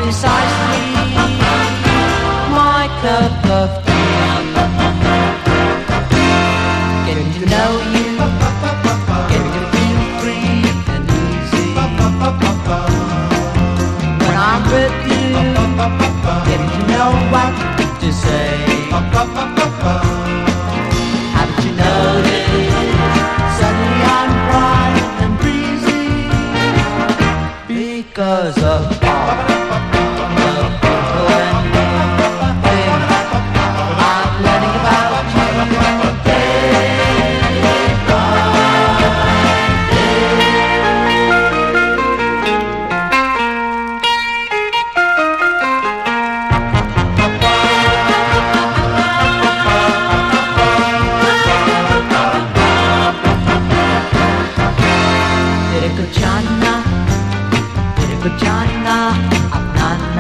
precisely my cup of tea. Getting to know you, getting to feel free and easy. When I'm with you, getting to know what to say. Haven't you noticed? Suddenly I'm bright and breezy because of